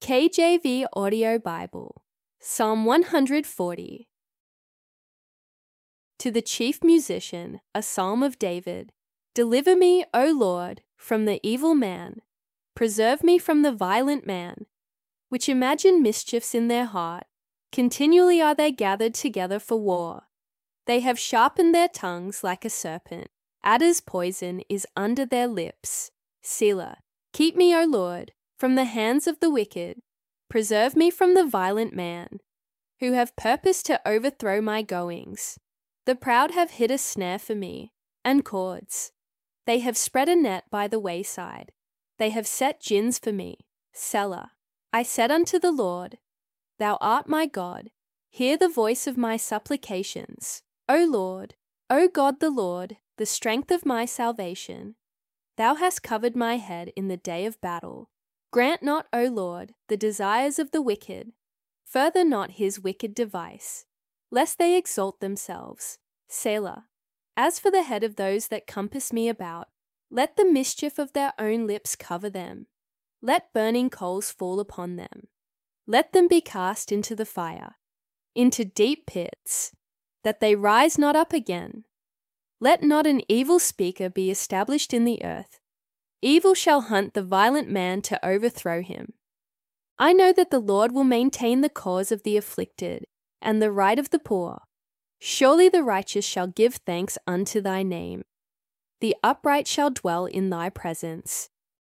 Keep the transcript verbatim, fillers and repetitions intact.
K J V Audio Bible, Psalm one hundred forty. To the chief musician, a psalm of David. Deliver me, O Lord, from the evil man. Preserve me from the violent man, which imagine mischiefs in their heart. Continually are they gathered together for war. They have sharpened their tongues like a serpent. Adder's poison is under their lips. Selah. Keep me, O Lord, from the hands of the wicked. Preserve me from the violent man, who have purposed to overthrow my goings. The proud have hid a snare for me, and cords. They have spread a net by the wayside. They have set gins for me. Selah. I said unto the Lord, Thou art my God. Hear the voice of my supplications. O Lord, O God the Lord, the strength of my salvation. Thou hast covered my head in the day of battle. Grant not, O Lord, the desires of the wicked. Further not his wicked device, lest they exalt themselves. Selah. As for the head of those that compass me about, let the mischief of their own lips cover them. Let burning coals fall upon them. Let them be cast into the fire, into deep pits, that they rise not up again. Let not an evil speaker be established in the earth. Evil shall hunt the violent man to overthrow him. I know that the Lord will maintain the cause of the afflicted, and the right of the poor. Surely the righteous shall give thanks unto thy name. The upright shall dwell in thy presence.